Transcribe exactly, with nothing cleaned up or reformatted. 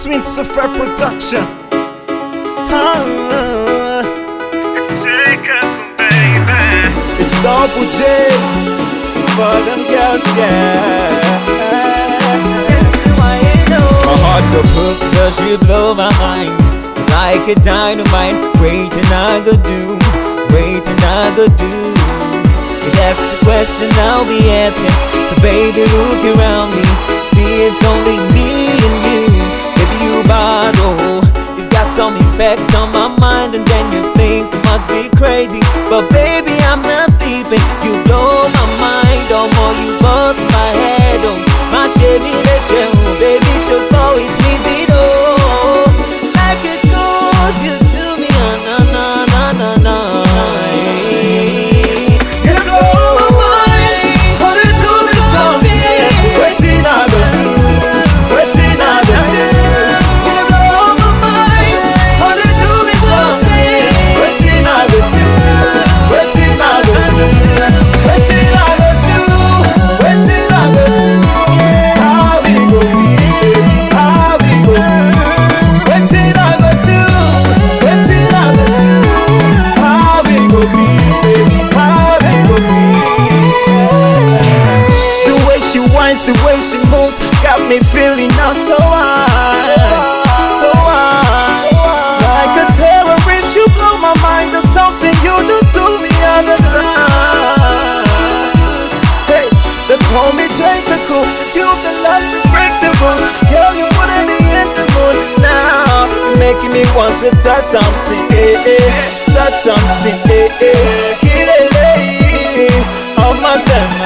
Twins of Fair Production. Ah, It's Jacob, baby. it's Double J for them girls, yeah. My heart go book cause you blow my mind like a dynamite. Waiting I go do, waiting I go do. Yeah, that's the question I'll be asking. So baby, look around me, see it's only me and you. Baby, you bottle, you've got some effect on my mind, and then you think it must be crazy, but baby, I'm not sleeping. You blow my mind, oh more you bust my head, oh my Chevy, let's show, baby, should go, it's easy though. Like it goes, you do me, ah, na na na na na. You blow my mind, how to do me something. Waiting I go do, waiting I go do. You blow my mind, how to do me something. Waiting I go do, waiting I go do, waiting I go do, waiting I go do. How we go be, how we go do. Waiting I go do, waiting I go do. How we go be, baby, how we go be. The way she whines, the way she moves, got me feeling now so high, so high. Like a terrorist, you blow my mind. There's something you do to me all the time. Hey, they call me Drake the Cool. You've the lust to break the rules. Girl, you putting me in the mood now. You're making me want to touch something, eh, eh. Touch something, eh, eh. Kill it, eh, of my time.